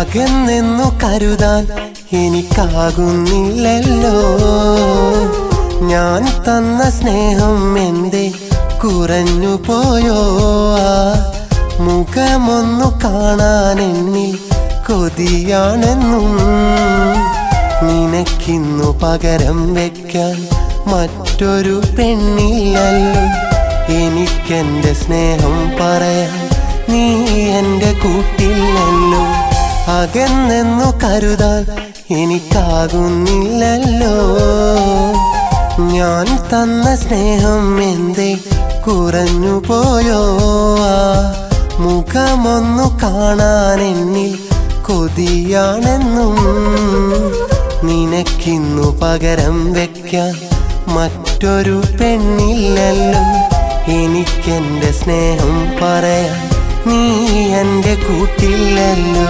അകന്നെന്നു കരുതാൻ എനിക്കാകുന്നില്ലല്ലോ. ഞാൻ തന്ന സ്നേഹം എന്തേ കുറഞ്ഞു പോയോ? ആ മുഖമൊന്നു കാണാൻ എന്നിൽ കൊതിയാണെന്നും നിനക്കിന്നു പകരം വെക്കാൻ മറ്റൊരു പെണ്ണില്ലല്ലോ. എനിക്കെന്റെ സ്നേഹം പറയാൻ നീ എൻ്റെ കൂട്ടില്ലല്ലോ. അകന്നെന്നു കരുതാൻ എനിക്കാകുന്നില്ലല്ലോ. ഞാൻ തന്ന സ്നേഹം എന്തേ കുറഞ്ഞു പോയോ? ആ മുഖമൊന്നു കാണാൻ എന്നിൽ കൊതിയാണെന്നും നിനക്കിന്നു പകരം വെക്കാൻ മറ്റൊരു പെണ്ണില്ലല്ലോ. എനിക്കെന്റെ സ്നേഹം പറയാൻ നീ എൻ്റെ കൂട്ടില്ലല്ലോ.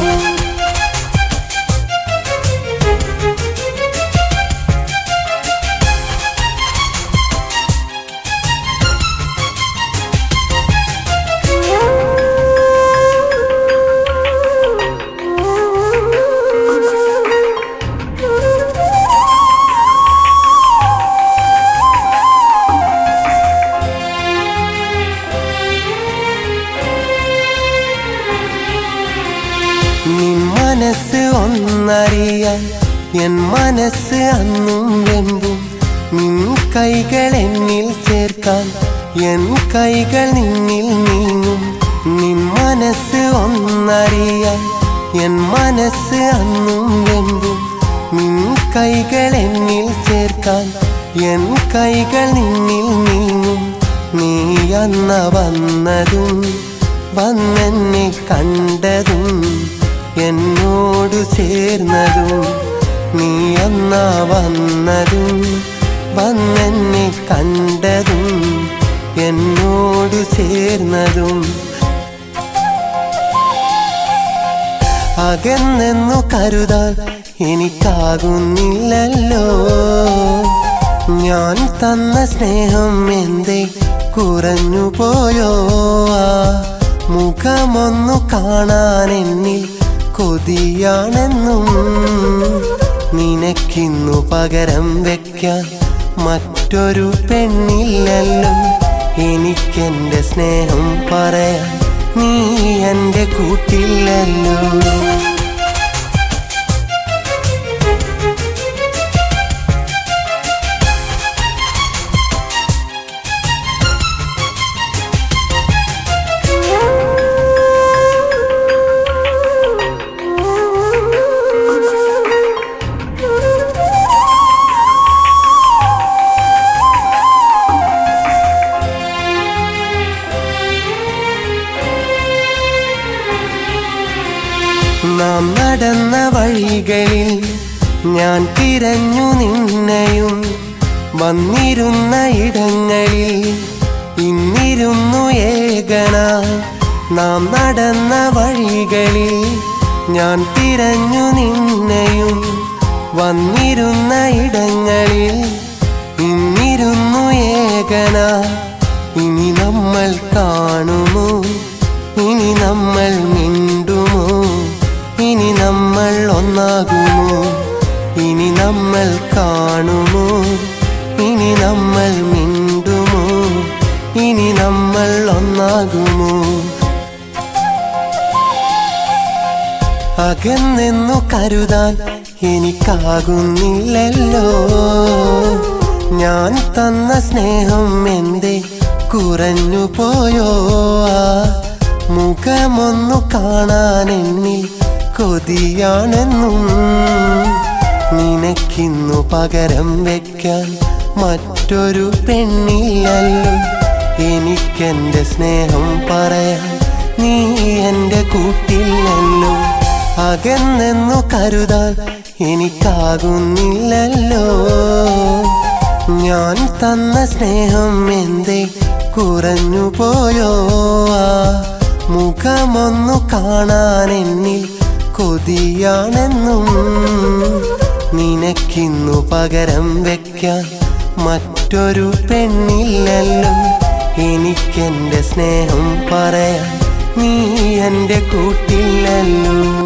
നിൻ മനസ്സ് ഒന്നറിയാൻ എൻ മനസ്സ് അന്നും വെമ്പും. നിൻ കൈകൾ എന്നിൽ ചേർക്കാൻ എൻ കൈകൾ നിന്നിൽ നീങ്ങും. നിൻ മനസ്സ് ഒന്നറിയാൻ എൻ മനസ്സ് അന്നും വെമ്പും. നിൻ കൈകൾ എന്നിൽ ചേർക്കാൻ എൻ കൈകൾ നിന്നിൽ നീങ്ങും. നീ അന്ന വന്നതും വന്നെന്നെ കണ്ടതും എന്നോട് ചേർന്നതും. നീ അന്നാ വന്നതും വന്നെന്നെ കണ്ടതും എന്നോട് ചേർന്നതും. അകന്നെന്നു കരുതാൻ എനിക്കാകുന്നില്ലല്ലോ. ഞാൻ തന്ന സ്നേഹം എന്തേ കുറഞ്ഞു പോയോ? ആ മുഖമൊന്നു കാണാൻ എന്നിൽ കൊതിയാണെന്നും നിനക്കിന്നു പകരം വെക്കാൻ മറ്റൊരു പെണ്ണില്ലല്ലോ. എനിക്കെന്റെ സ്നേഹം പറയാൻ നീ എൻ്റെ കൂട്ടില്ലല്ലോ. നാം നടന്ന വഴികളിൽ ഞാൻ തിരഞ്ഞു നിന്നെയും. വന്നിരുന്ന ഇടങ്ങളിൽ ഇന്നിരുന്നു ഏകനായി. നാം നടന്ന വഴികളിൽ ഞാൻ തിരഞ്ഞു നിന്നെയും. വന്നിരുന്ന ഇടങ്ങളിൽ ഇന്നിരുന്നു ഏകനായി. ഇനി നമ്മൾ കാണുമോ? ഇനി നമ്മൾ മിണ്ടുമോ? ഇനി നമ്മൾ ഒന്നാകുമോ? ഇനി നമ്മൾ കാണുമോ? ഇനി നമ്മൾ മിണ്ടുമോ? ഇനി നമ്മൾ ഒന്നാകുമോ? അകന്നെന്നു കരുതാൻ എനിക്കാകുന്നില്ലല്ലോ. ഞാൻ തന്ന സ്നേഹം എന്തേ കുറഞ്ഞു പോയോ? ആ മുഖമൊന്നു കാണാൻ എന്നിൽ കൊതിയാണെന്നും നിനക്കിന്നു പകരം വെക്കാൻ മറ്റൊരു പെണ്ണില്ലല്ലോ. എനിക്കെന്റെ സ്നേഹം പറയാൻ നീ എൻ്റെ കൂട്ടില്ലല്ലോ. അകന്നെന്നു കരുതാൻ എനിക്കാകുന്നില്ലല്ലോ. ഞാൻ തന്ന സ്നേഹം എന്തേ കുറഞ്ഞു പോയോ? ആ മുഖമൊന്നു കാണാൻ എന്നിൽ കൊതിയാണെന്നും നിനക്കിന്നു പകരം വെക്കാൻ മറ്റൊരു പെണ്ണില്ലല്ലോ. എനിക്കെന്റെ സ്നേഹം പറയാൻ നീ എൻ്റെ കൂട്ടില്ലല്ലോ.